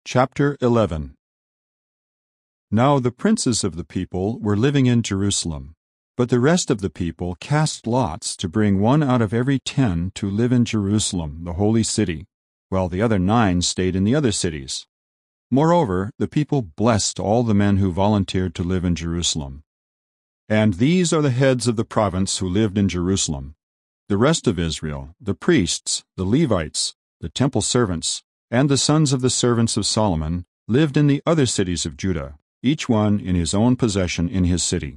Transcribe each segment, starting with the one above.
Chapter 11. Now the princes of the people were living in Jerusalem, but the rest of the people cast lots to bring one out of every 10 to live in Jerusalem, the holy city, while the other 9 stayed in the other cities. Moreover, the people blessed all the men who volunteered to live in Jerusalem. And these are the heads of the province who lived in Jerusalem: the rest of Israel, the priests, the Levites, the temple servants, and the sons of the servants of Solomon lived in the other cities of Judah, each one in his own possession in his city.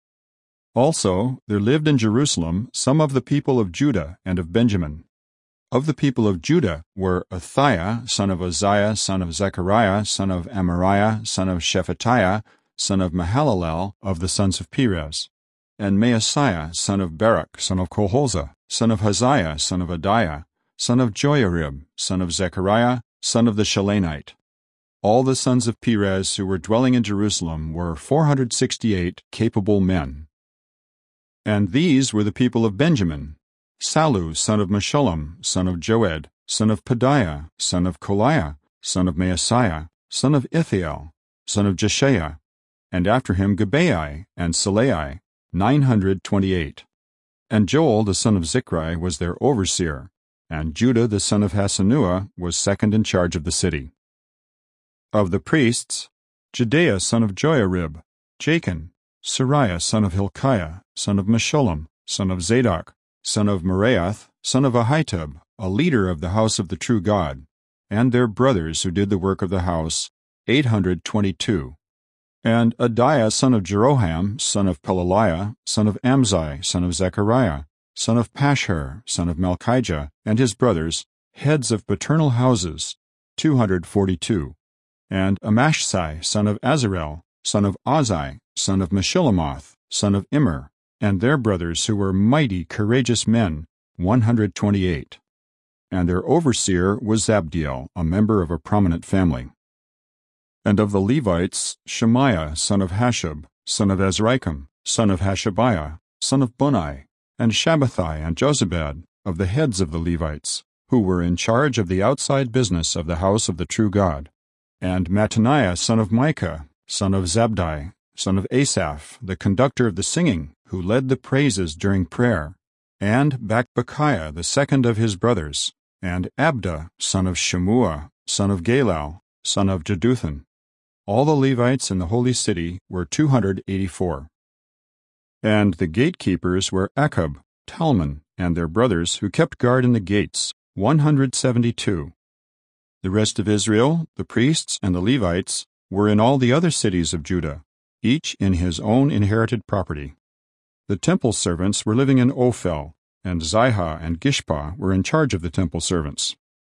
Also there lived in Jerusalem some of the people of Judah and of Benjamin. Of the people of Judah were Athaiah, son of Uzziah, son of Zechariah, son of Amariah, son of Shephatiah, son of Mahalalel, of the sons of Perez, and Maaseiah, son of Baruch, son of Colhozah, son of Haziah, son of Adiah, son of Joiarib, son of Zechariah, son of the Shalainite. All the sons of Perez who were dwelling in Jerusalem were 468 capable men. And these were the people of Benjamin: Sallu, son of Meshullam, son of Joed, son of Pedaiah, son of Kolaiah, son of Maaseiah, son of Ithiel, son of Jeshaiah, and after him Gibeai and Salai, 928. And Joel the son of Zichri was their overseer, and Judah the son of Hasenuah was second in charge of the city. Of the priests, Jedaiah son of Joiarib, Jachin, Sariah son of Hilkiah, son of Meshullam, son of Zadok, son of Meraioth, son of Ahitub, a leader of the house of the true God, and their brothers who did the work of the house, 822. And Adiah son of Jeroham, son of Pelaliah, son of Amzi, son of Zechariah, son of Pashhur, son of Malchijah, and his brothers, heads of paternal houses, 242. And Amashsai, son of Azarel, son of Ozai, son of Meshillemoth, son of Immer, and their brothers who were mighty, courageous men, 128. And their overseer was Zabdiel, a member of a prominent family. And of the Levites, Shemaiah, son of Hashub, son of Azrikam, son of Hashabiah, son of Bunai, and Shabbathai and Jozabad, of the heads of the Levites, who were in charge of the outside business of the house of the true God, and Mattaniah son of Micah, son of Zabdi, son of Asaph, the conductor of the singing, who led the praises during prayer, and Bakbukiah the second of his brothers, and Abda son of Shemua, son of Galal, son of Jeduthun. All the Levites in the holy city were 284. And the gatekeepers were Akkub, Talmon, and their brothers who kept guard in the gates, 172. The rest of Israel, the priests and the Levites, were in all the other cities of Judah, each in his own inherited property. The temple servants were living in Ophel, and Zihah and Gishpa were in charge of the temple servants.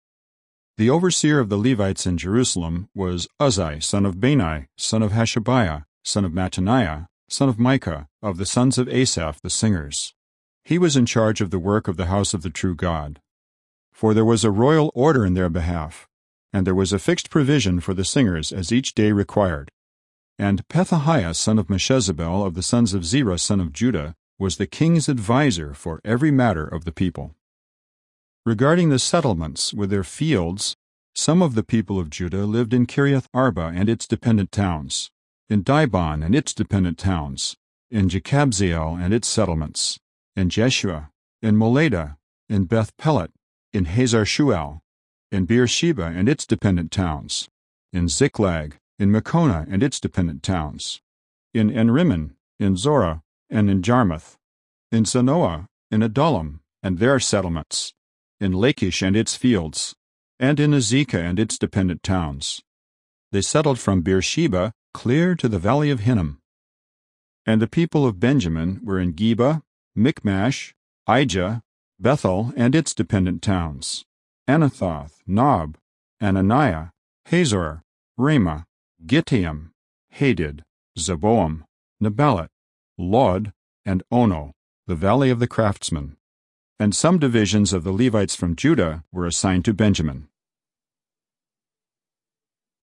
The overseer of the Levites in Jerusalem was Uzzi, son of Bani, son of Hashabiah, son of Mattaniah, son of Micah, of the sons of Asaph the singers. He was in charge of the work of the house of the true God. For there was a royal order in their behalf, and there was a fixed provision for the singers as each day required. And Pethahiah son of Meshezabel of the sons of Zerah son of Judah was the king's adviser for every matter of the people. Regarding the settlements with their fields, some of the people of Judah lived in Kiriath Arba and its dependent towns, in Dibon and its dependent towns, in Jekabzeel and its settlements, in Jeshua, in Moladah, in Beth Pelet, in Hazar Shual, in Beersheba and its dependent towns, in Ziklag, in Makona and its dependent towns, in Enrimmon, in Zorah, and in Jarmuth, in Zanoah, in Adullam, and their settlements, in Lachish and its fields, and in Azekah and its dependent towns. They settled from Beersheba clear to the valley of Hinnom. And the people of Benjamin were in Geba, Michmash, Ijah, Bethel and its dependent towns, Anathoth, Nob, Ananiah, Hazor, Ramah, Gittaim, Hadid, Zeboam, Neballat, Lod, and Ono, the valley of the craftsmen. And some divisions of the Levites from Judah were assigned to Benjamin.